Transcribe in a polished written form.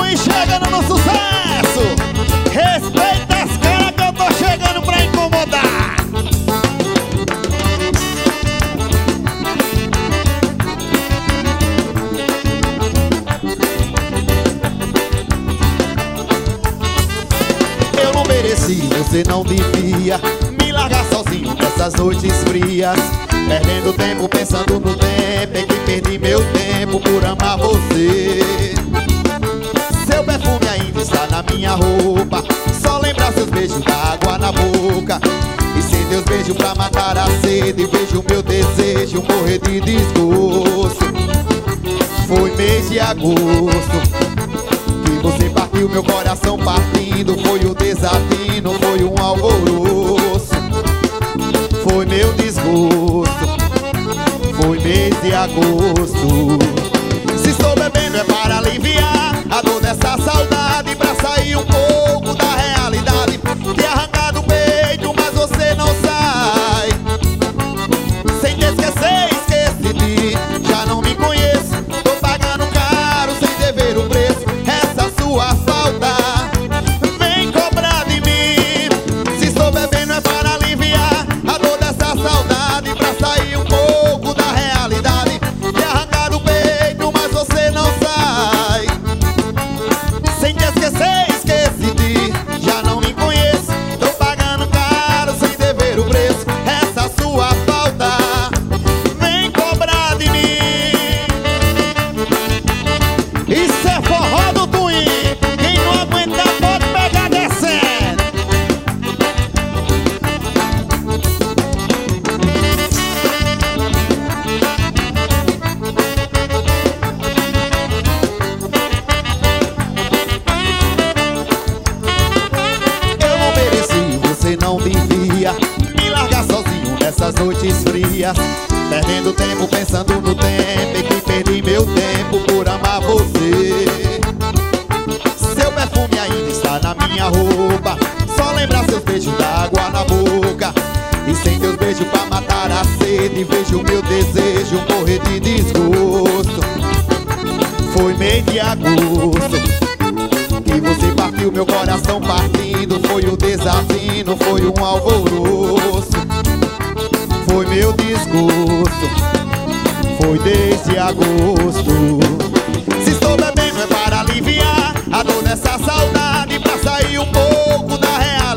Twin chegando no sucesso. Respeita as caras que eu tô chegando pra incomodar. Eu não mereci, você não devia me largar sozinho nessas noites frias, perdendo tempo pensando no tempo em que perdi meu tempo por amar você. Seu perfume ainda está na minha roupa, só lembrar seus beijos da água na boca. E sem teus beijos pra matar a sede, vejo meu desejo morrer de desgosto. Foi mês de agosto que você partiu, meu coração partindo. Foi o desafio, foi um alvoroço. Foi meu desgosto, foi mês de agosto. Se estou bebendo é para aliviar a dor dessa saudade, pra sair um pouco da realidade. Te arrancar do peito, mas você não sai. Sem te esquecer, esqueci de ti. Já não me conheço, tô pagando caro sem dever o preço. Essa sua falta vem cobrar de mim. Se estou bebendo é para aliviar a dor dessa saudade, pra sair um pouco da realidade. Te arrancar do peito, mas você não sai. Sem te esquecer, esqueci de ti. Já não me conheço, tô pagando caro sem dever o preço. Essa sua falta vem cobrar de mim. Isso é forró do Twin. Quem não aguentar pode pegar descendo. Eu não mereci, você não devia me largar sozinho nessas noites frias, perdendo tempo pensando no tempo em que perdi meu tempo por amar você. Seu perfume ainda está na minha roupa, só lembrar seus beijos da água na boca. E sem teus beijos pra matar a sede, vejo meu desejo morrer de desgosto. Foi mês de agosto que você partiu, meu coração partindo. Foi o desafio, foi um alvoroço. Foi meu desgosto, foi desde agosto. Se estou bebendo é para aliviar a dor dessa saudade, pra sair um pouco da realidade.